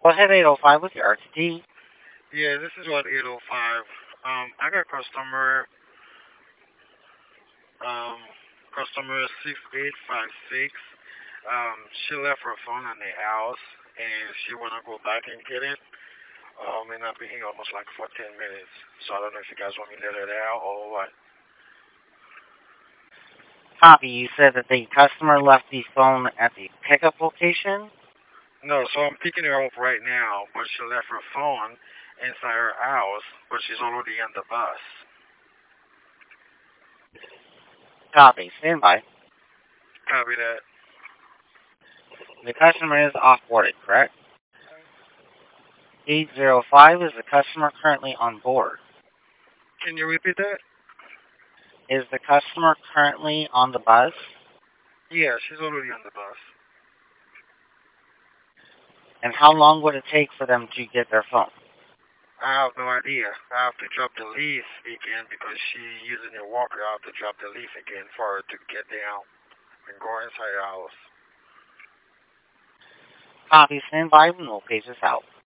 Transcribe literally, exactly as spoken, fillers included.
Go ahead, eight oh five with your R T D. Yeah, this is what eight oh five. Um, I got customer, um, customer six eight five six. Um, she left her phone in the house and she wanna go back and get it. Um, and I've been here almost like for ten minutes. So I don't know if you guys want me to let it out or what. Copy. You said that the customer left the phone at the pickup location? No, so I'm picking her up right now, but she left her phone inside her house, but she's already on the bus. Copy. Stand by. Copy that. The customer is off-boarded, correct? eight oh five, is the customer currently on board? Can you repeat that? Is the customer currently on the bus? Yeah, she's already on the bus. And how long would it take for them to get their phone? I have no idea. I have to drop the leaf again because she's using a walker. I have to drop the leaf again for her to get down and go inside the house. Copy. Stand by and we'll page this out.